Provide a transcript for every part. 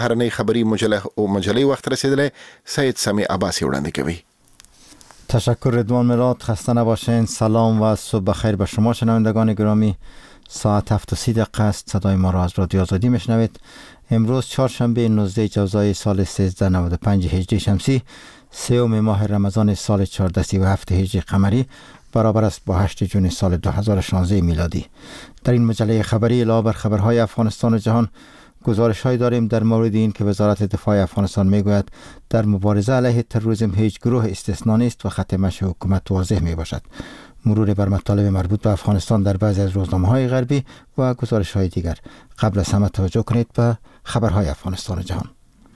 هرنۍ خبری مجله وخت رسیدله. سید سمی عباسی وړاندې کوي. تشکر رضوان مراد. خسته نباشین. سلام و صبح بخیر به شما شنوندگان گرامی. ساعت 7:30 است. صدای ما را از رادیو آزادی میشنوید. امروز چهارشنبه 19 جوزای سال 1395 هجری شمسی، سوم ماه رمضان سال 1437 هجری قمری، برابر است با 8 جون سال 2016 میلادی. در این مجله خبری علاوه بر خبرهای افغانستان و جهان، گزارش‌هایی داریم در مورد این که وزارت دفاع افغانستان میگوید در مبارزه علیه تروریسم هیچ گروه استثنا نیست و خط مشی حکومت واضح میباشد. مرور بر مطالب مربوط به افغانستان در بعضی از روزنامه‌های غربی و گزارش‌های دیگر. قبل از همه توجه کنید به خبرهای افغانستان و جهان.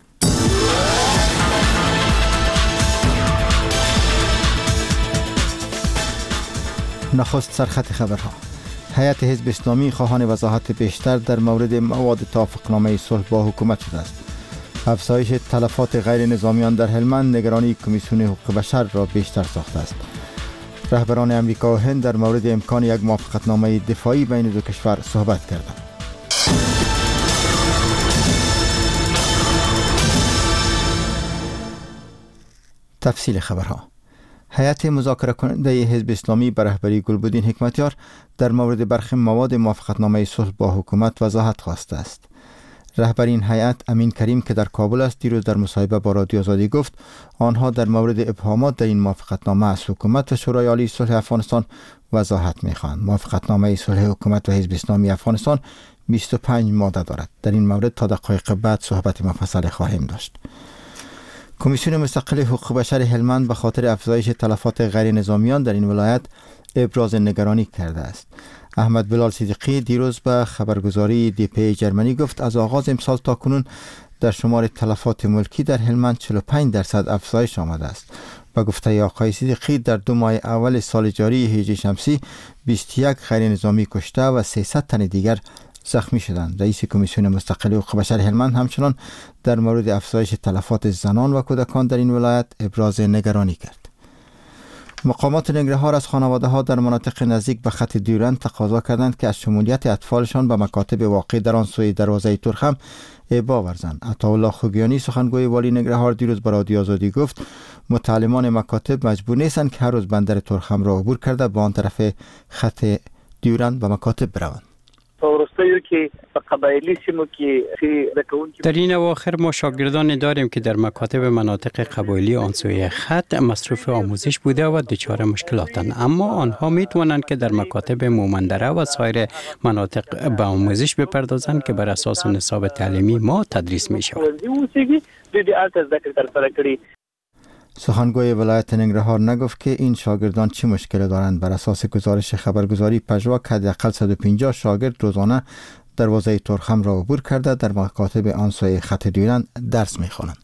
نخست سرخط خبرها. هیئت حزب اسلامی خواهان وضاحت بیشتر در مورد مواد توافقنامه صلح با حکومت شده است. افزایش تلفات غیر نظامیان در هلمند نگرانی کمیسیون حقوق بشر را بیشتر ساخته است. رهبران امریکا و هند در مورد امکان یک موافقتنامه دفاعی بین دو کشور صحبت کردند. تفصیل خبرها. هیئت مذاکره کننده حزب اسلامی به رهبری گلبدین حکمتیار در مورد برخی مواد موافقتنامه صلح با حکومت وضاحت خواسته است. رهبر این هیئت امین کریم که در کابل است، دیروز در مصاحبه با رادیو آزادی گفت آنها در مورد ابهامات در این موافقتنامه از حکومت و شورای عالی صلح افغانستان وضاحت می‌خواهند. موافقتنامه صلح حکومت و حزب اسلامی افغانستان 25 ماده دارد. در این مورد تا دقایق بعد صحبت مفصل خواهیم داشت. کمیسیون مستقل حقوق بشر هلمند به خاطر افزایش تلفات غیر نظامیان در این ولایت ابراز نگرانی کرده است. احمد بلال صدیقی دیروز به خبرگزاری دی.پی جرمنی گفت از آغاز امسال تا کنون در شمار تلفات ملکی در هلمند 45% افزایش آمده است. با گفته آقای صدیقی در 2 ماه اول سال جاری هجری شمسی 21 غیر نظامی کشته و 300 تن دیگر زخمی شدند. رئیس کمیسیون مستقل حقوق بشر هلمند همچنان در مورد افزایش تلفات زنان و کودکان در این ولایت ابراز نگرانی کرد. مقامات ننگرهار از خانواده‌ها در مناطق نزدیک به خط دیورند تقاضا کردند که از شمولیت اطفالشان به مکاتب واقع در آن سوی دروازه ترخم ابا ورزند. عطاالله خوگیانی سخنگوی والی ننگرهار دیروز به رادیو آزادی گفت متعلمان مکاتب مجبور نیستند که هر روز بندر ترخم را عبور کرده به آن طرف خط دیورند به مکاتب بروند. در این اواخر ما شاگردان داریم که در مکاتب مناطق قبایلی آنسوی خط مصروف آموزش بوده و دچار مشکلاتند، اما آنها می توانند که در مکاتب مومندره و سایر مناطق به آموزش بپردازند که بر اساس نصاب تعلیمی ما تدریس می شود. سخنگوی ولایت ننگرهار نگفت که این شاگردان چه مشکل دارند. بر اساس گزارش خبرگزاری پژواک حداقل 150 شاگرد روزانه دروازه ترخم را عبور کرده در مکاتب آن سوی خط دیورند درس می‌خوانند.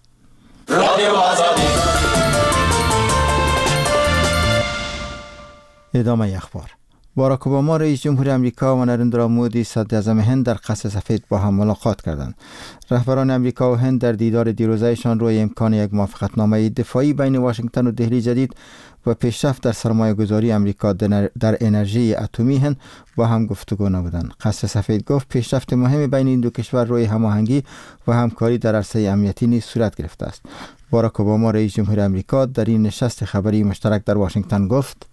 ادامه اخبار. باراک اوباما رئیس جمهور امریکا و نریندرا مودی صدر اعظم هند در قصر سفید با هم ملاقات کردند. رهبران امریکا و هند در دیدار دیروزهشان روی امکان یک موافقتنامه دفاعی بین واشنگتن و دهلی جدید و پیشرفت در سرمایه‌گذاری امریکا در انرژی اتمی هند با هم گفتگو نمودند. قصر سفید گفت پیشرفت مهمی بین این دو کشور روی هماهنگی و همکاری در عرصه امنیتی نیز صورت گرفته است. باراک اوباما رئیس جمهور امریکا در این نشست خبری مشترک در واشنگتن گفت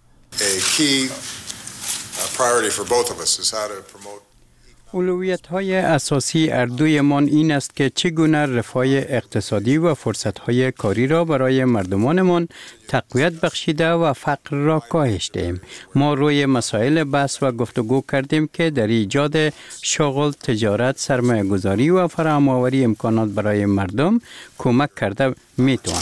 اولویت‌های اساسی اردویمان این است که چگونه رفاه اقتصادی و فرصت‌های کاری را برای مردمانمان تقویت بخشیده و فقر را کاهش دهیم. ما روی مسائل بحث و گفتگو کردیم که در ایجاد شغل، تجارت، سرمایه‌گذاری و فراهم‌آوری امکانات برای مردم کمک کرده می‌تواند.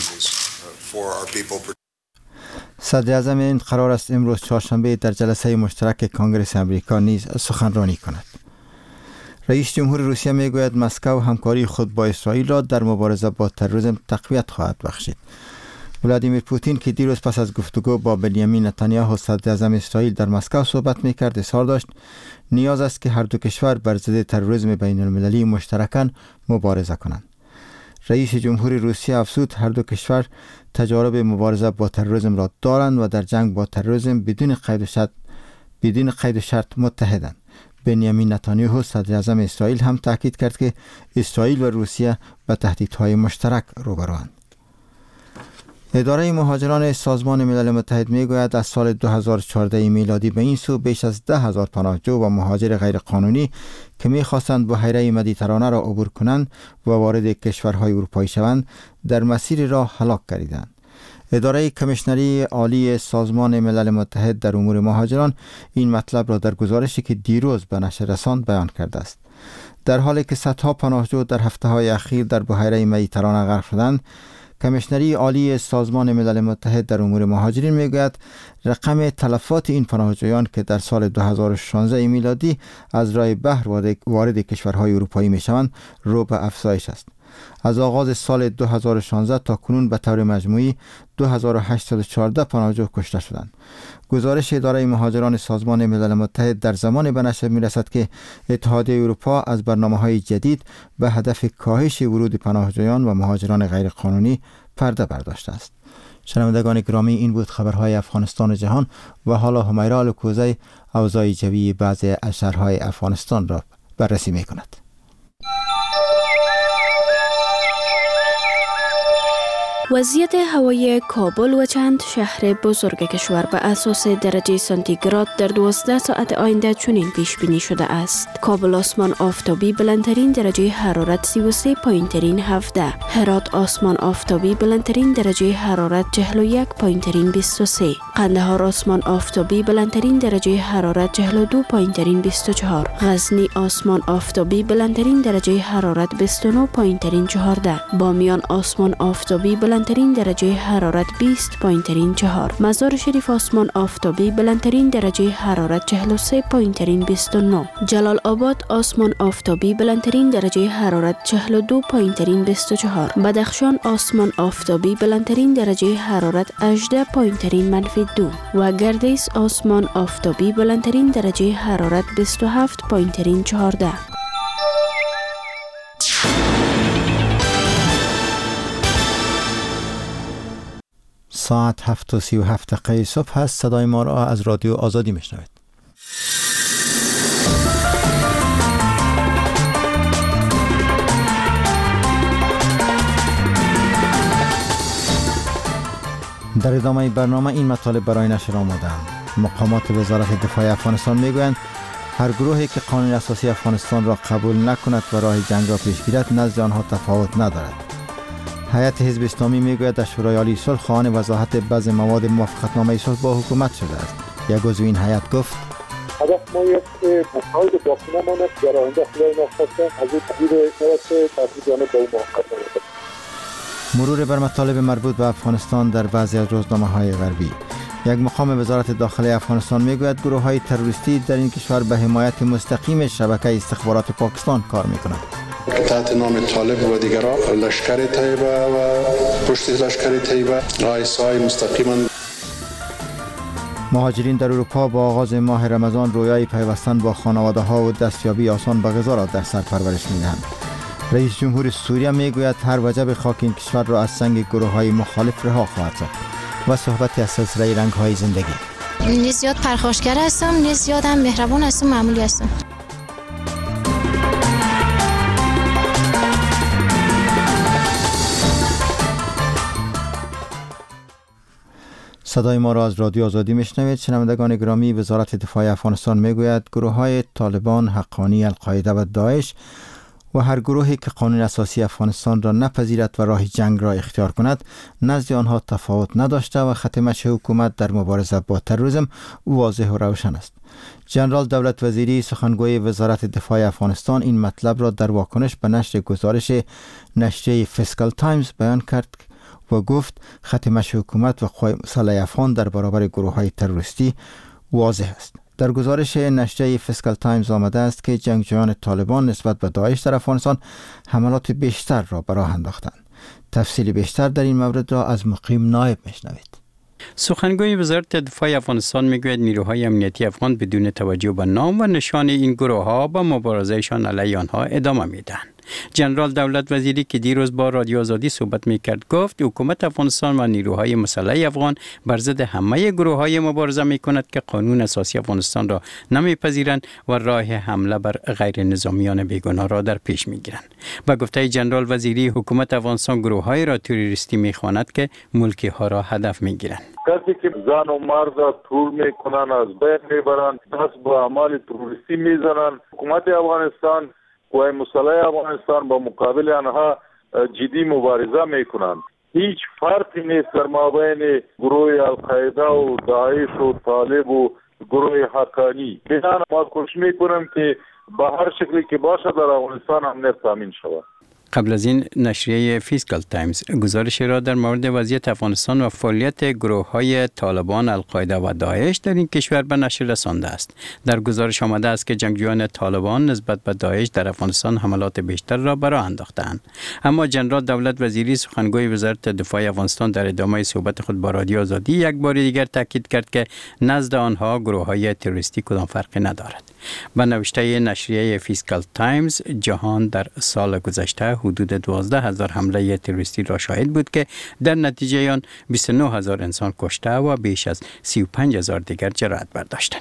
صدر اعظم هند قرار است امروز چهارشنبه در جلسه مشترک کنگره امریکا نیز سخنرانی کند. رئیس جمهور روسیه میگوید مسکو همکاری خود با اسرائیل را در مبارزه با تروریسم تقویت خواهد بخشید. ولادیمیر پوتین که دیروز پس از گفتگو با بنیامین نتانیاهو صدر اعظم اسرائیل در مسکو صحبت میکرد اظهار داشت نیاز است که هر دو کشور بر ضد تروریسم بین المللی مشترکاً مبارزه کنند. رئیس جمهور روسیه افزود هر دو کشور تجارب مبارزه با تروریسم را دارند و در جنگ با تروریسم بدون قید و شرط متحدند. بنیامین نتانیاهو صدر اعظم اسرائیل هم تاکید کرد که اسرائیل و روسیه به تهدیدهای مشترک روبروند. اداره مهاجران سازمان ملل متحد میگوید از سال 2014 میلادی به این سو بیش از 10,000 پناهجو و مهاجر غیرقانونی که می‌خواستند بحیره مدیترانه را عبور کنند و وارد کشورهای اروپایی شوند در مسیر راه هلاک گردیدند. اداره کمیشنری عالی سازمان ملل متحد در امور مهاجران این مطلب را در گزارشی که دیروز به نشر رساند بیان کرده است. در حالی که صدها پناهجو در هفته‌های اخیر در بحیره مدیترانه غرق شدند، کمیشنری عالی سازمان ملل متحد در امور مهاجرین میگوید رقم تلفات این پناهجویان که در سال 2016 میلادی از راه بحر وارد کشورهای اروپایی میشوند رو به افزایش است. از آغاز سال 2016 تا کنون به طور مجموعی 2814 پناهجو کشته شدند. گزارش اداره مهاجران سازمان ملل متحد در زمان به نشر میرسد که اتحادیه اروپا از برنامه‌های جدید به هدف کاهش ورود پناهجویان و مهاجران غیرقانونی پرده برداشته است. شنوندگان گرامی، این بود خبرهای افغانستان و جهان و حالا همیرا الکوزی اوضاع جوی بعضی از شهرهای افغانستان را بررسی می‌کند. وضعیت هوایی کابل و چند شهر بزرگ کشور به اساس درجه سانتیگراد در 12 ساعت آینده چنین پیش بینی شده است. کابل آسمان آفتابی بلندترین درجه حرارت 33 پایین ترین 17. هرات آسمان آفتابی بلندترین درجه حرارت 41 پایین ترین 23. قندهار آسمان آفتابی بلندترین درجه حرارت 42 پایین ترین 24. غزنی آسمان آفتابی بلندترین درجه حرارت 29 پایین ترین 14. بامیان آسمان آفتابی بلندترین درجه حرارت 20 پایین ترین 4. مزار شریف آسمان آفتابی بلندترین درجه حرارت 43 پایین ترین 29. جلال آباد آسمان آفتابی بلندترین درجه حرارت 42 پایین ترین 24. بدخشان آسمان آفتابی بلندترین درجه حرارت 18 پایین ترین -2 و گردیس آسمان آفتابی بلندترین درجه حرارت 27 پایین ترین 14. ساعت 7:37 صبح هست. صدای ما را از رادیو آزادی میشنوید. در ادامه برنامه این مطالب برای نشر آمدند. مقامات وزارت دفاع افغانستان میگویند هر گروهی که قانون اساسی افغانستان را قبول نکند و راه جنگ را پیش گیرد نزد آنها تفاوت ندارد. هیئت حزب اسلامی میگوید در شورای عالی صلح خواهان وضاحت بعض مواد موافقتنامه صلح با حکومت شده است. یک عضو این هیئت گفت هدف ما است که مسائل باقی نماند در آینده خدای نخواسته از این تغییر نرسه تحصیلانه با او موافقت نماند. مرور بر مطالب مربوط به افغانستان در بعضی از روزنامه‌های غربی. یک مقام وزارت داخلی افغانستان میگوید گروه‌های تروریستی در این کشور به حمایت مستقیم شبکه استخبارات پاکستان کار می‌کنند. تحت نام طالب و دیگران لشکر طیبه و پشت لشکر طیبه رئیسای مستقیما. مهاجرین در اروپا با آغاز ماه رمضان رویای پیوستن با خانواده‌ها و دستیابی آسان به غذا را در سر پرورش می‌دهند. رئیس جمهور سوریه میگوید هر وجب خاک این کشور را از سنگ گروه‌های مخالف رها خواهد ساخت. و صحبت از سلسله رنگ‌های زندگی. نیز زیاد پرخاشگر هستم، نیز زیاد هم مهربان هستم، معمولی هستم. صدای ما را از رادیو آزادی میشنوید. شنوندگان گرامی، وزارت دفاع افغانستان میگوید گروه‌های طالبان، حقانی، القاعده و داعش و هر گروهی که قانون اساسی افغانستان را نپذیرد و راه جنگ را اختیار کند نزد آنها تفاوت نداشته و خط مشی حکومت در مبارزه با تروریسم واضح و روشن است. جنرال دولت وزیری سخنگوی وزارت دفاع افغانستان این مطلب را در واکنش به نشر گزارش نشریه فیسکال تایمز بیان کرد و گفت خط مشی حکومت و قوای مسلح افغان در برابر گروه‌های تروریستی واضح است. در گزارش نشریه فیسکال تایمز آمده است که جنگجویان طالبان نسبت به داعش در افغانستان حملات بیشتر را به راه انداختند. تفصیل بیشتر در این مورد را از مقیم نایب میشنوید. سخنگوی وزارت دفاع افغانستان میگوید نیروهای امنیتی افغان بدون توجه به نام و نشان این گروه‌ها با مبارزهشان علیه آنها ادامه میدهند. جنرال دولت وزیری که دیروز با رادیو آزادی صحبت میکرد گفت حکومت افغانستان و نیروهای مسلح افغان بر ضد همه گروه‌های مبارزه میکند که قانون اساسی افغانستان را نمیپذیرند و راه حمله بر غیر نظامیان بیگناه را در پیش میگیرند. با گفته جنرال وزیری حکومت افغانستان گروه‌های را تروریستی میخواند که ملکی ها را هدف میگیرند. کسی که زن و مرد را تور میکنن از بین میبرن، دست به اعمال تروریستی میزنن. حکومت افغانستان و مسلح افغانستان با مقابل آنها جدی مبارزه میکنند. هیچ فرقی نیست در مابین گروه القاعده و داعش و طالب و گروه حقانی. بنابراین ما کوشش میکنیم که به هر شکلی که باشه در افغانستان امنیت تامین شود. قبل از این نشریه فیسکال تایمز گزارش را در مورد وضعیت افغانستان و فعالیت گروه‌های طالبان، القاعده و داعش در این کشور به نشر رسانده است. در گزارش آمده است که جنگجویان طالبان نسبت به داعش در افغانستان حملات بیشتر را به راه انداختند. اما جنرال دولت وزیری سخنگوی وزارت دفاع افغانستان در ادامه صحبت خود با رادیو آزادی یک بار دیگر تاکید کرد که نزد آنها گروه‌های تروریستی کدام فرقی ندارد. با نوشته نشریه فیسکال تایمز، جهان در سال گذشته حدود 12,000 حمله تروریستی را شاهد بود که در نتیجه آن 29,000 انسان کشته و بیش از 35,000 دیگر جراحت برداشتند.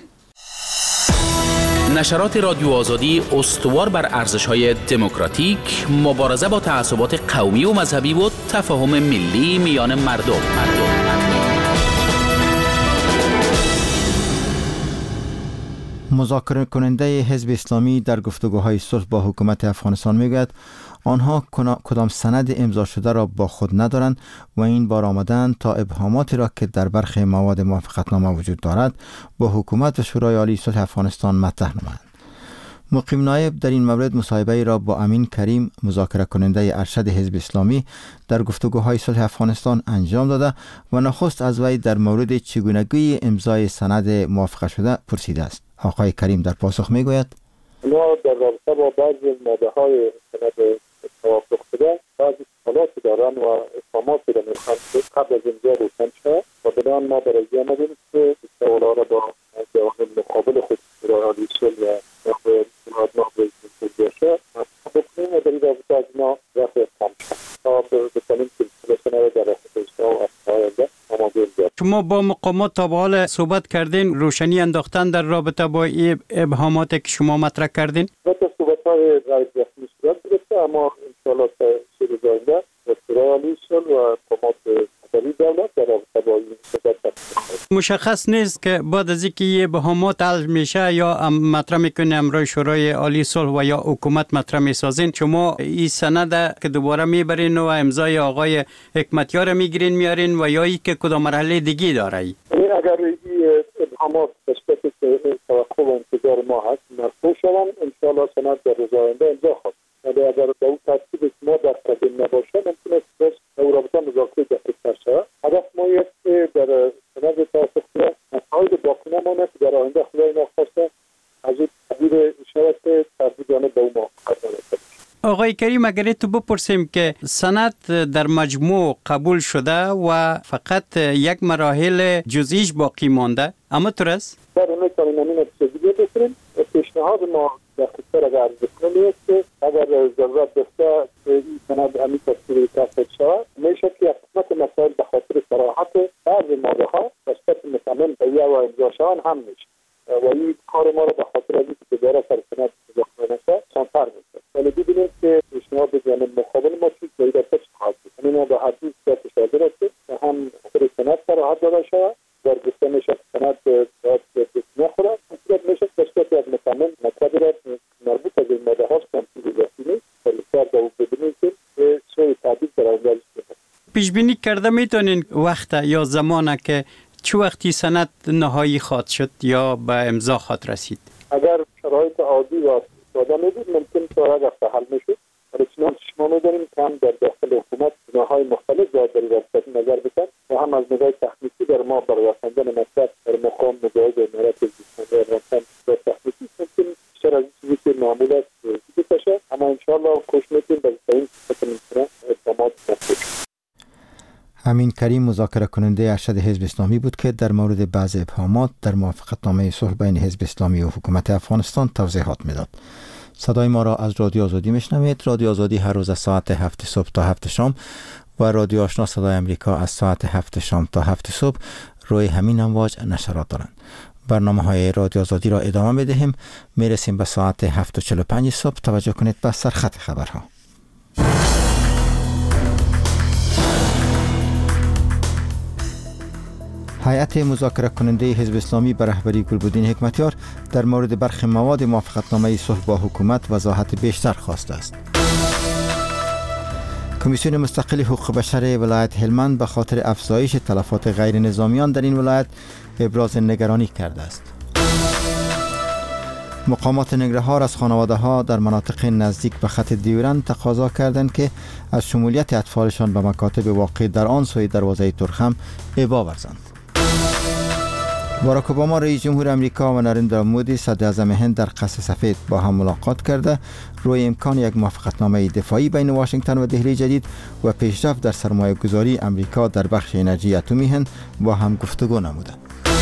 نشرات رادیو آزادی استوار بر ارزش‌های دموکراتیک، مبارزه با تعصبات قومی و مذهبی و تفاهم ملی میان مردم. مذاکره کننده حزب اسلامی در گفتگوهای صلح با حکومت افغانستان میگوید آنها کدام سند امضا شده را با خود ندارند و این بار آمدند تا ابهاماتی را که در برخی مواد موافقتنامه وجود دارد با حکومت و شورای عالی صلح افغانستان مطرح نمایند. مقیم نایب در این مورد مصاحبه را با امین کریم، مذاکره کننده ارشد حزب اسلامی در گفتگوهای صلح افغانستان انجام داده و نخست از وی در مورد چگونگی امضای سند موافقه شده پرسیده است. آقای کریم در پاسخ میگوید ما در رابطه با بعضی ماده‌های سند توافق شده بعضی سوالاتی دارن و اتهاماتی را میخوان قبل از امضا روشن شود و بنابراین ما برای آمدیم که سوالا را با جوانب مقابل خود شورای عالی صلح و جناب رئیس جمهور باشه بکنیم و در این رابطه از ما رفع اتهام شد تا بتوانیم سلسله سند در رفع و آینده آماده باشیم. شما با مقامات تا به حال صحبت کردین، روشنی انداختن در رابطه با ابهامات که شما مطرح کردین؟ صحبت‌های غیر رسمی صورت گرفته اما انشاءالله تا روز آینده شورای عالی صلح و مقامات مختلف دولت در رابطه با این صحبت مشخص نیست که بعد از اینکه ابهامات حل میشه یا مطرح میکنه امروز شورای عالی صلح و یا حکومت مطرح میسازین، شما این سند که دوباره میبرین و امضای آقای حکمتیار میگیرین میارین و یا ای که کدام مرحله دیگه داره؟ اگر این ابهامات نسبت به توقع و انتظار ما هست مرفوع شوند انشاءالله سند در روز آینده امضا خواهد. ولی اگر به اون ترتیب که ما در قدم نباشه ممکن است در رابطه مذاکره دقیق‌تر شود. هدف ما است که در سند توافق شده مسائل باقی نماند که در آینده خدای نخواسته از این تغییر شود که ترتیبانه به اون موافقت نرسد. آقای کریم اگر تو بپرسیم که سند در مجموع قبول شده و فقط یک مراحل جزئیش باقی مانده، اما طور است؟ در میتونیم همین اتفاقی بکنیم. پیشنهاد ما دقیق‌تر اگر بکنیم است که اگر ضرورت داشته این سند همین تصویر کافی شود میشه که قسمت مسائل به خاطر صراحت بعضی ماده‌ها نسبت متمم به یا و امضا شوند هم میشه و این کار ما را به خاطر از اینکه دوباره سر سند مذاکره نشه سان‌تر میشه. ولی ببینیم که پیشنهاد جانب مقابل ما چیز باید ازش خواهد بود. یعنی ما به هر دو صورت اشاره داشتیم که هم خاطر سند صراحت داده شود در گفته میشه سند باید نخورد صورت میشه که صورت از متمم مطلبی را مربوط از این ماده هاست تمثیل رسیمی سر با او ببینیم که سوی تعدیل در اونجا پیش بینی کرده میتونین وقت یا زمانه که چه وقتی سند نهایی خواهد شد یا به امضا خواهد رسید؟ اگر شرایط عادی و ساده میبود ممکن تا یک هفته حل میشد. ولی چنان شما میدانیم که هم در داخل حکومت جناح‌های مختلف باید در وضعیت نظر بکن و هم از نگاه تخنیکی در ما برای رساندن مطلب در مقام مجاز امارات اسلامی افغانستان در تخنیکی ممکن بیشتر از چیزی که معمول است بشه، اما انشاءالله کوشش میکنیم برای این ممکنه اقدامات نکنیم. امین کریم مذاکره کننده ارشد حزب اسلامی بود که در مورد بعض ابهامات در موافقتنامه صلح بین حزب اسلامی و حکومت افغانستان توضیحات میداد. صدای ما را از رادیو آزادی میشنوید. رادیو آزادی هر روز از ساعت 7 صبح تا 7 شام و رادیو آشنا صدای امریکا از ساعت 7 شام تا 7 صبح روی همین امواج نشرات دارند. برنامه های رادیو آزادی را ادامه میدهیم. میرسیم به ساعت 7:45 صبح. توجه کنید به سرخط خبرها. هیئت مذاکره کننده حزب اسلامی به رهبری گلبدین حکمتیار در مورد برخی مواد موافقتنامه صلح با حکومت وضاحت بیشتر خواسته است. کمیسیون مستقل حقوق بشر ولایت هلمند به خاطر افزایش تلفات غیر نظامیان در این ولایت ابراز نگرانی کرده است. مقامات ننگرهار از خانواده‌ها در مناطق نزدیک به خط دیورند تقاضا کردند که از شمولیت اطفالشان به مکاتب واقع در آن سوی دروازه ترخم ابا ورزند. باراک اوباما رئیس جمهور امریکا و نریندرا مودی صدر اعظم هند در قصر سفید با هم ملاقات کرده روی امکان یک موافقتنامه دفاعی بین واشنگتن و دهلی جدید و پیشرفت در سرمایه گذاری امریکا در بخش انرژی اتمی هند با هم گفتگو نمودند.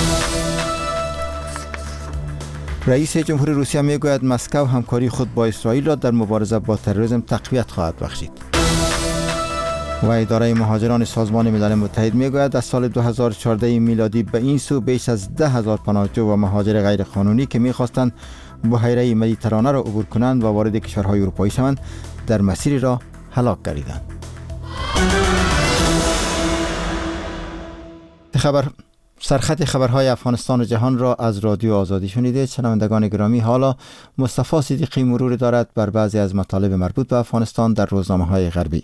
رئیس جمهور روسیه میگوید مسکو همکاری خود با اسرائیل را در مبارزه با تروریسم تقویت خواهد بخشید. و اداره مهاجران سازمان ملل متحد میگوید از سال 2014 میلادی به این سو بیش از 10,000 پناهجو و مهاجر غیر قانونی که میخواستند بحیره مدیترانه را عبور کنند و وارد کشورهای اروپایی شوند در مسیر را هلاک گردیدند. سرخط خبرهای افغانستان و جهان را از رادیو آزادی شنیدید. شنوندگان گرامی، حالا مصطفی صدیقی مرور دارد بر بعضی از مطالب مربوط به افغانستان در روزنامه‌های غربی.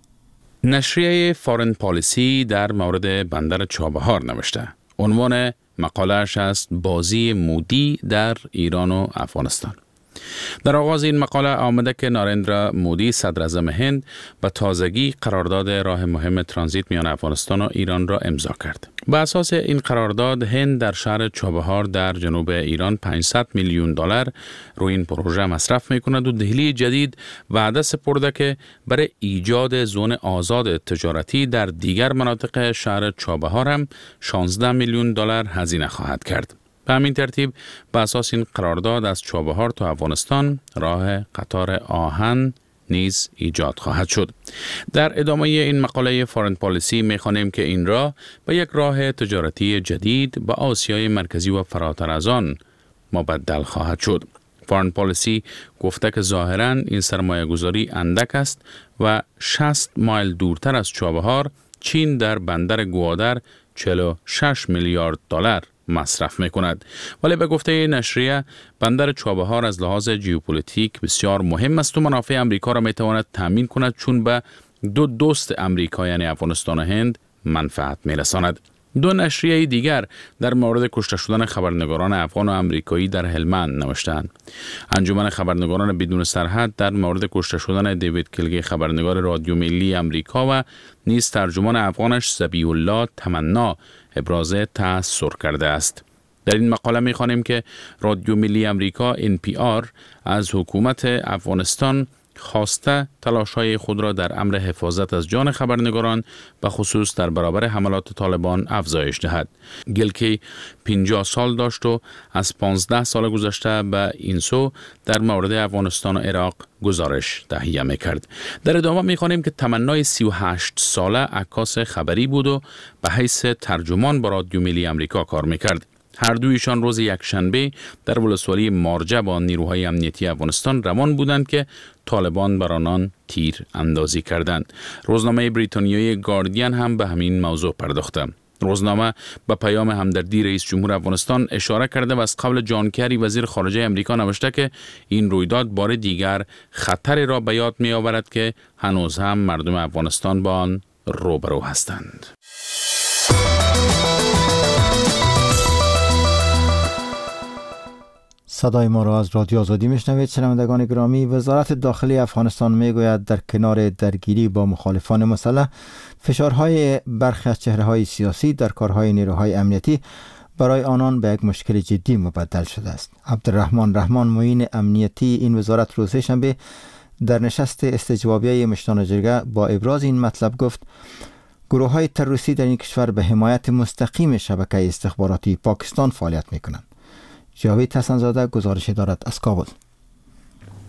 نشریه فارن پالیسی در مورد بندر چابهار نوشته. عنوان مقاله‌اش است بازی مودی در ایران و افغانستان. در آغاز این مقاله آمده که ناریندرا مودی صدر اعظم هند به تازگی قرارداد راه مهم ترانزیت میان افغانستان و ایران را امضا کرد. بر اساس این قرارداد هند در شهر چابهار در جنوب ایران 500 میلیون دلار روی این پروژه مصرف میکند و دهلی جدید وعده سپرده که برای ایجاد زون آزاد تجارتی در دیگر مناطق شهر چابهار هم 16 میلیون دلار هزینه خواهد کرد. به همین ترتیب به اساس این قرارداد از چابهار تا افغانستان راه قطار آهن نیز ایجاد خواهد شد. در ادامه این مقاله فارن پالیسی می‌خوانیم که این راه به یک راه تجارتی جدید به آسیای مرکزی و فراتر از آن مبدل خواهد شد. فارن پالیسی گفته که ظاهراً این سرمایه گذاری اندک است و 60 مایل دورتر از چابهار چین در بندر گوادر 46 میلیارد دلار مصرف میکند. ولی به گفته نشریه بندر چابهار از لحاظ ژئوپلیتیک بسیار مهم است و منافع امریکا را میتواند تامین کند چون به دو دوست امریکا یعنی افغانستان و هند منفعت میرساند. دو نشریه دیگر در مورد کشته شدن خبرنگاران افغان و امریکایی در هلمند نوشتند. انجمن خبرنگاران بدون سرحد در مورد کشته شدن دیوید کلگی خبرنگار رادیو ملی امریکا و نیز ترجمان افغانش ذبیح الله تمنا ابراز تأثیر کرده است. در این مقاله می‌خوانیم که رادیو ملی امریکا NPR از حکومت افغانستان خواسته تلاش‌های خود را در امر حفاظت از جان خبرنگاران به خصوص در برابر حملات طالبان افزایش دهد. گلکی 50 سال داشت و از 15 سال گذشته به این سو در مورد افغانستان و عراق گزارش تهیه می‌کرد. در ادامه می‌خوانیم که تمنای 38 ساله عکاس خبری بود و به حیث ترجمان با رادیو ملی امریکا کار می‌کرد. هر دویشان روز یکشنبه در ولسوالی مارجه با نیروهای امنیتی افغانستان روان بودند که طالبان بر آنان تیر اندازی کردند. روزنامه بریتانیایی گاردین هم به همین موضوع پرداخته. روزنامه به پیام همدردی رئیس جمهور افغانستان اشاره کرده و از قول جان کری وزیر خارجه امریکا نوشته که این رویداد بار دیگر خطری را به یاد می آورد که هنوز هم مردم افغانستان با آن روبرو هستند. صدای ما را از رادیو آزادی میشنوید. شنوندگان گرامی، وزارت داخلی افغانستان میگوید در کنار درگیری با مخالفان مسلح، فشارهای برخی از چهره‌های سیاسی در کارهای نیروهای امنیتی برای آنان به یک مشکل جدی مبدل شده است. عبدالرحمن رحمان، معین امنیتی این وزارت روز سه‌شنبه در نشست استجوابیه مشتان جرگه با ابراز این مطلب گفت گروه‌های تروریستی در این کشور به حمایت مستقیم شبکه استخباراتی پاکستان فعالیت می‌کنند. جاوید حسن‌زاده گزارش دارد از کابل.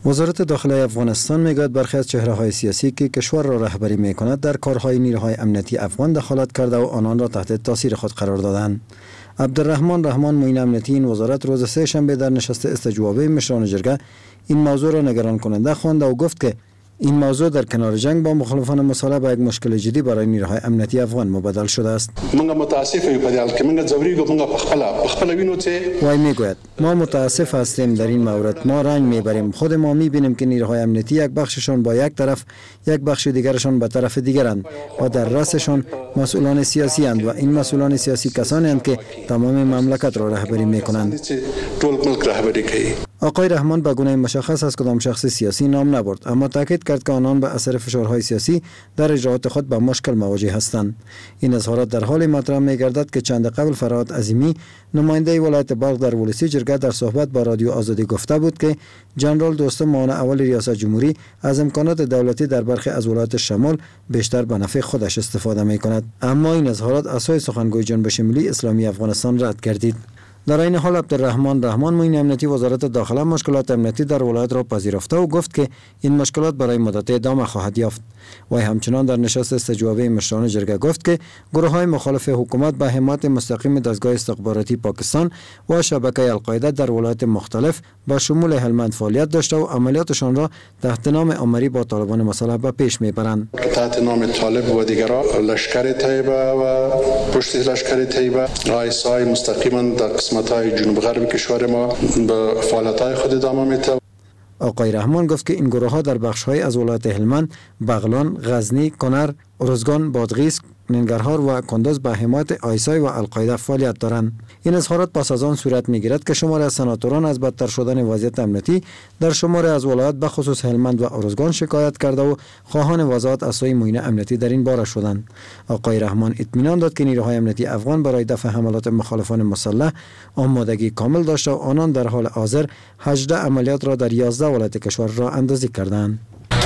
وزارت داخلی افغانستان میگوید برخی از چهره‌های سیاسی که کشور را رهبری می‌کند در کارهای نیروهای امنیتی افغان دخالت کرده و آنان را تحت تاثیر خود قرار دادند. عبدالرحمن رحمان معین امنیتی این وزارت روز سه شنبه در نشست استجوابی مشران جرگه این موضوع را نگران کننده خواند و گفت که این موضوع در کنار جنگ با مخالفان مسلح به یک مشکل جدی برای نیروهای امنیتی افغان مبدل شده است. منګه متاسفم په دې حال کې منګه ځوريګو منګه په خپل وینو ته وای میگوید ما متاسف هستیم در این مورد، ما رنج میبریم، خود ما میبینیم که نیروهای امنیتی یک بخششان با یک طرف، یک بخش دیگرشان به طرف دیگرند و در رأسشان مسئولان سیاسی اند و این مسئولان سیاسی کسانی اند که تمام مملکت را رهبری میکنند. ټول ملک رهبری کوي. آقای رحمان به گونه مشخص از کدام شخص سیاسی نام نبرد، اما تاکید کرد که آنان به اثر فشارهای سیاسی در اجراءات خود با مشکل مواجه هستند. این اظهارات در حال مطرح می‌گردد که چند قبل فرهاد عظیمی نماینده ولایت بلخ در ولسی جرگه در صحبت با رادیو آزادی گفته بود که جنرال دوستم معاون اول ریاست جمهوری از امکانات دولتی در برخی از ولایات شمال بیشتر به نفع خودش استفاده می‌کند. اما این اظهارات از سوی سخنگوی جنبش ملی اسلامی افغانستان رد گردید. در این حال عبدالرحمن رحمان معین امنیتی وزارت داخله مشکلات امنیتی در ولایت را پذیرفته و گفت که این مشکلات برای مدت ادامه خواهد یافت. و همچنان در نشست استجوابی مشران جرگه گفت که گروه‌های مخالف حکومت به حمایت مستقیم دستگاه استخباراتی پاکستان و شبکه القاعده در ولایات مختلف با شمول هلمند فعالیت داشته و عملیاتشان را تحت نام آمری با طالبان مسلح به پیش میبرند. تحت نام طالب و دیگران لشکر طیبه و پشت لشکر طیبه رئیسای مستقیما در قسمت‌های جنوب غرب کشور ما به فعالیت‌های خود ادامه می‌دهند. آقای رحمان گفت که این گروه‌ها در بخش‌های از ولایت هلمند، بغلان، غزنی، کنر، ارزگان، بادغیس، ننگرهار و کندز به حمایت آیسای و القاعده فعالیت دارند. این اظهارات پس از آن صورت می‌گیرد که شماری از سناتوران از بدتر شدن وضعیت امنیتی در شماری از ولایات به خصوص هلمند و ارزگان شکایت کرده و خواهان وضاحت از سوی معین امنیتی در این باره شدند. آقای رحمان اطمینان داد که نیروهای امنیتی افغان برای دفع حملات مخالفان مسلح آمادگی کامل داشته و آنان در حال حاضر 18 عملیات را در 11 ولایت کشور راه اندازی کردند.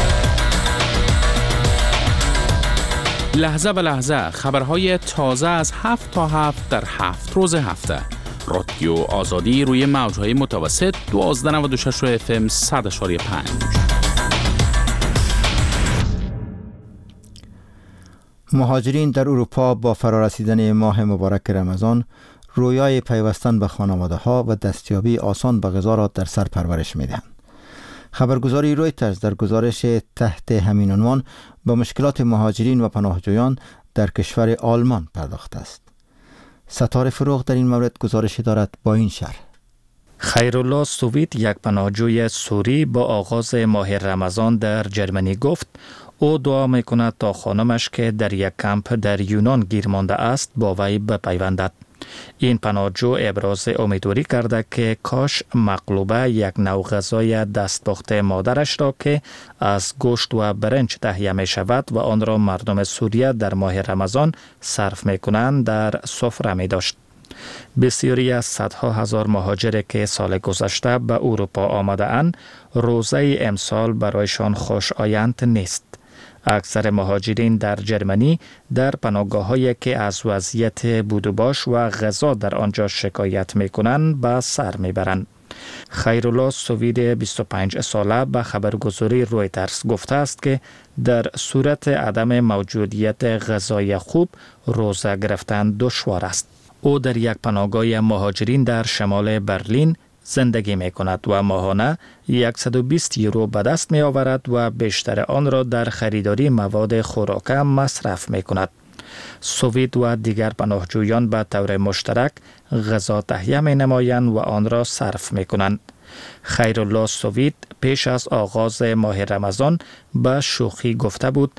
لحظه به لحظه خبرهای تازه از 7 تا 7 در 7 روز هفته. رادیو آزادی روی موجهای متوسط 1296 FM 100.5. مهاجرین در اروپا با فرارسیدن ماه مبارک رمضان رویای پیوستن به خانواده ها و دستیابی آسان به غذا را در سر پرورش می‌دهند. خبرگزاری رویترز در گزارش تحت همین عنوان با مشکلات مهاجرین و پناهجویان در کشور آلمان پرداخته است. ستاره فروغ در این مورد گزارش دارد با این شرح. خیرالله سوویت، یک پناهجوی سوری، با آغاز ماه رمضان در جرمنی گفت او دعا میکند تا خانمش که در یک کمپ در یونان گیر مانده است با وی بپیوندد. این پناهجو ابراز امیدواری کرده که کاش مقلوبه، یک نوع غذای دستپخته مادرش را که از گوشت و برنج تهیه می شود و آن را مردم سوریه در ماه رمضان صرف می کنند در سفره می داشت. بسیاری از صدها هزار مهاجر که سال گذشته به اروپا آمده اند، روزه امسال برایشان خوش آیند نیست. اکثر مهاجرین در جرمنی در پناهگاه‌هایی که از وضعیت بودوباش و غذا در آنجا شکایت می‌کنند به سر می‌برند. خیرالله سوید 25 ساله به خبرگزاری رویترز گفته است که در صورت عدم موجودیت غذای خوب روزه گرفتن دشوار است. او در یک پناهگاه مهاجرین در شمال برلین زندگی می کند و ماهانه 120 یورو به دست می آورد و بیشتر آن را در خریداری مواد خوراک مصرف می کند. سووید و دیگر پناهجویان به طور مشترک غذا تهیه می نمایند و آن را صرف می کنند. خیرالله سووید پیش از آغاز ماه رمضان به شوخی گفته بود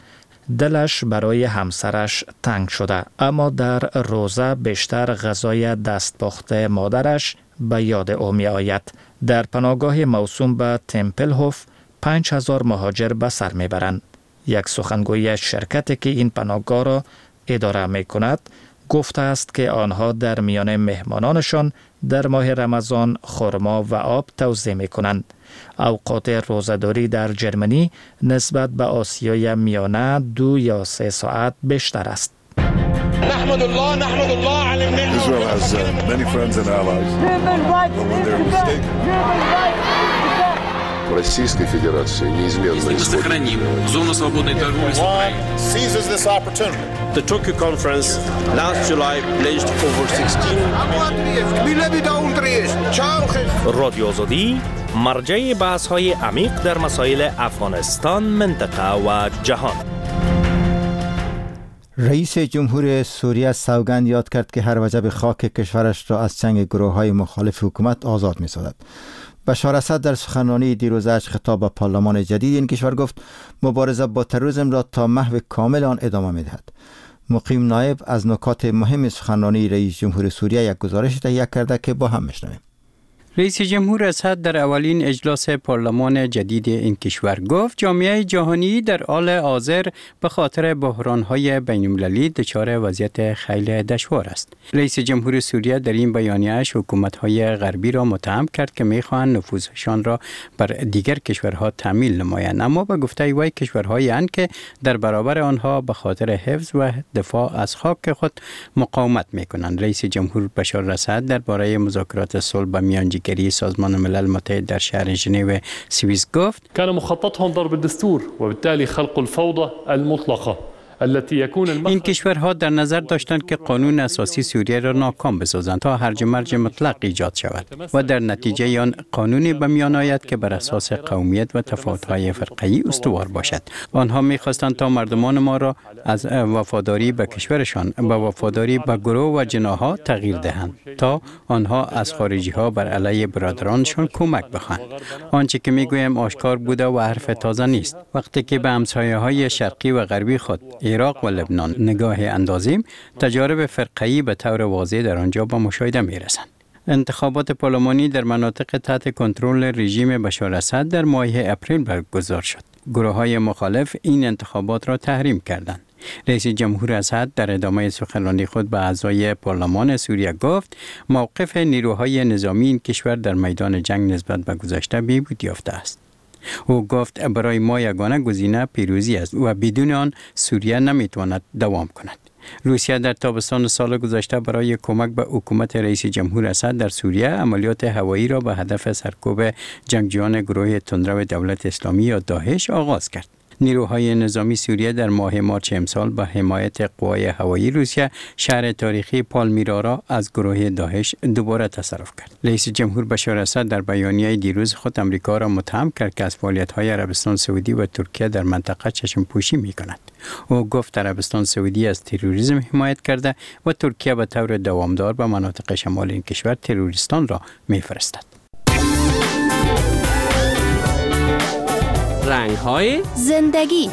دلش برای همسرش تنگ شده، اما در روزه بیشتر غذای دستپخته مادرش به یاد او می آید. در پناهگاه موسوم به تمپلهوف 5000 مهاجر به سر می برند. یک سخنگوی شرکتی که این پناهگاه را اداره می کند گفته است که آنها در میان مهمانانشان در ماه رمضان خرما و آب توزیع می کنند. اوقات روزه‌داری در جرمنی نسبت به آسیای میانه 2 یا 3 ساعت بیشتر است. نحمد الله على النعمة. Israel has many friends and allies. But when they're mistaken. в Российской Федерации неизменно сохраним зону свободной торговли с Украиной. Seizes this opportunity. The Tokyo conference last July pledged over 16 رادیو آزادی مرجع بحث‌های عمیق در مسائل افغانستان، منطقه و جهان. رئیس جمهور سوریه سوگند یاد کرد که هر وجب خاک کشورش را از چنگ گروه‌های مخالف حکومت آزاد می‌سازد. بشار اسد در سخنرانی دیروزش خطاب به پارلمان جدید این کشور گفت مبارزه با تروریسم را تا محو کامل آن ادامه می‌دهد. مقیم نایب از نکات مهم سخنرانی رئیس جمهور سوریه یک گزارش تهیه کرده که با هم می‌شنویم. رئیس جمهور اسد در اولین اجلاس پارلمان جدید این کشور گفت جامعه جهانی در حال حاضر به خاطر بحران‌های بین‌المللی دچار وضعیت خیلی دشوار است. رئیس جمهور سوریه در این بیانیه‌اش حکومت‌های غربی را متهم کرد که می‌خواهند نفوذشان را بر دیگر کشورها تحمیل نمایند، اما به گفته وی کشورهایی اند که در برابر آنها به خاطر حفظ و دفاع از خاک خود مقاومت می‌کنند. رئیس جمهور بشار اسد درباره مذاکرات صلح به میانجی سازمان ملل متحد در شهر ژنو سوئیس گفت كان مخططهم ضرب الدستور وبالتالي خلق الفوضى المطلقه این کشورها در نظر داشتند که قانون اساسی سوریه را ناکام بسازند تا هرج و مرج مطلق ایجاد شود و در نتیجه آن قانونی به میان آید که بر اساس قومیت و تفاوت‌های فرقه‌ای استوار باشد. آنها می‌خواستند تا مردمان ما را از وفاداری به کشورشان به وفاداری به گروه و جناح‌ها تغییر دهند تا آنها از خارجی‌ها بر علیه برادرانشان کمک بخواهند. آنچه که می‌گویم آشکار بوده و حرف تازه نیست. وقتی که به همسایه‌های شرقی و غربی خود عراق و لبنان نگاه اندازیم، تجارب فرقه‌ای به طور واضح در آنجا به مشاهده می‌رسند. انتخابات پارلمانی در مناطق تحت کنترل رژیم بشار اسد در ماه اپریل برگزار شد. گروه‌های مخالف این انتخابات را تحریم کردند. رئیس جمهور اسد در ادامه سخنرانی خود به اعضای پارلمان سوریه گفت موقف نیروهای نظامی این کشور در میدان جنگ نسبت به گذشته بهبود یافته است. او گفت برای ما یگانه گزینه پیروزی است و بدون آن سوریه نمیتواند دوام کند. روسیه در تابستان سال گذشته برای کمک به حکومت رئیس جمهور اسد در سوریه عملیات هوایی را به هدف سرکوب جنگجویان گروه تندرو دولت اسلامی یا داعش آغاز کرد. نیروهای نظامی سوریه در ماه مارچ امسال با حمایت قوای هوایی روسیه شهر تاریخی پالمیرا را از گروه داعش دوباره تصرف کرد. رئیس جمهور بشار اسد در بیانیه دیروز خود امریکا را متهم کرد که از فعالیت‌های عربستان سعودی و ترکیه در منطقه چشم پوشی می‌کند. او گفت عربستان سعودی از تروریسم حمایت کرده و ترکیه به طور دوامدار به مناطق شمال این کشور تروریستان را می‌فرستد. رنگ‌های زندگی.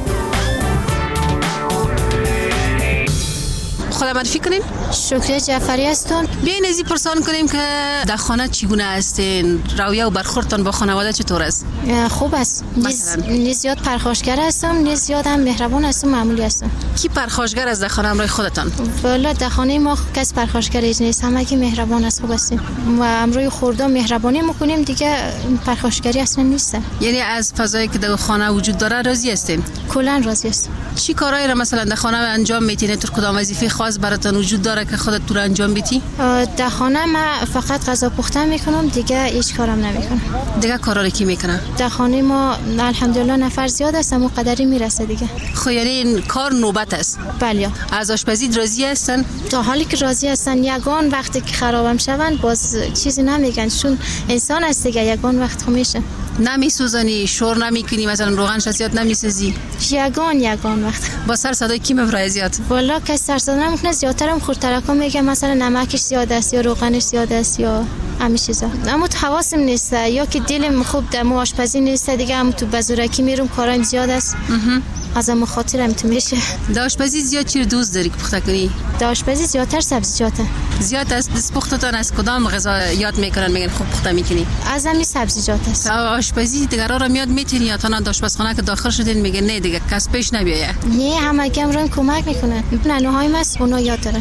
خدا معرفی کنیم. شکریه جعفری هستم. بیاین از این پرسان کنیم که در خانه چگونه هستین؟ رویه و برخوردتان با خانواده چطور است؟ خوب است. نیز زیاد پرخاشگر هستم، نیز زیاد هم مهربان هستم، معمولی هستم. کی پرخاشگر است در خانه همراه خودتان؟ والا در خانه ما کس پرخاشگر نیست، همگی مهربان است، خوب هستیم و امروی خورده مهربانی میکنیم، دیگه پرخاشگری اصلا نیست. یعنی از فضایی که در خانه وجود داره راضی هستین؟ کلا راضی هستم. چی کارایی را مثلا در خانه انجام میتین؟ تو کدام وظیفه خاص براتون وجود داره که خودت تو انجام بدی؟ در خانه من فقط غذا پختن میکنم، دیگه هیچ کارم نمیکنم. دیگه کارا رو کی میکنه؟ در خانه ما الحمدلله نفر زیاد هستم و قدری میرسه دیگه. خب یعنی این کار نوبت است؟ بله. از آشپزی راضی هستن؟ تا حالی که راضی هستن، یگان وقتی که خرابم شون باز چیزی نمیگن، چون انسان است دیگه، یگان وقت خمیشه. نمیسوزانی، شور نمیکنی، مثلا روغن شاسیات نمیسازی؟ یگان وقت. با سر صدای کی میبره زیاد؟ والا کس سر صدا نمیکنه، زیادترم خورترکا میگه مثلا نمکش زیاد است یا روغنش زیاد است یا همین چیزا. اما تو حواسم نیست، یا که دلم خوب در آشپزی نیست دیگه، هم تو بزرگی میرم کارایم زیاد است. از اما خاطرم تو میشه. در آشپزی زیاد چی دوست داری که پخته کنی؟ در آشپزی زیادتر سبزیجاته. زیاد از دست پختتان از کدام غذا یاد میکنن میگن خوب پخته میکنی؟ از همین سبزیجات است. آشپزی دیگرا رو میاد میتونی یا تا نه آشپزخانه که داخل شدین میگن نه دیگه کس پیش نمیایه؟ نه، همگی هم رو کمک میکنن. ننوهای ماست اونا یاد دارن.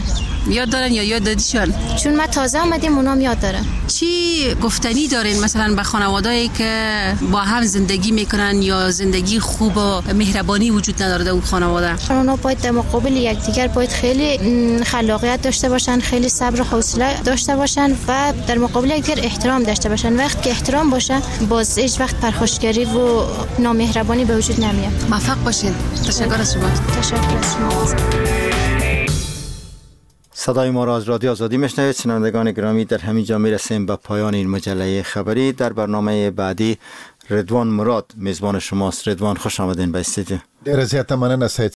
یاد دارن یا یاد دادیشان؟ چون ما تازه آمدیم اونام یاد دارن. چی گفتنی دارین مثلا به خانواده‌ای که با هم زندگی میکنن یا زندگی خوب و مهربانی وجود نداره در اون خانواده؟ اونا باید در مقابل یکدیگر باید خیلی خلاقیت داشته باشن، خیلی صبر و حوصله داشته باشن و در مقابل یکدیگر احترام داشته باشن. وقتی که احترام باشه باز هیچ وقت پرخاشگری و نامهربانی به وجود نمیاد. موفق باشین. تشکر از شما. تشکر از شما. صدای ما را از رادیو آزادی میشنوید. شنوندگان گرامی، در همین جا میرسیم به پایان این مجله خبری. در برنامه بعدی رضوان مراد میزبان شماست. رضوان خوش آمدین به استودیو. ډیره زیاته مننه سید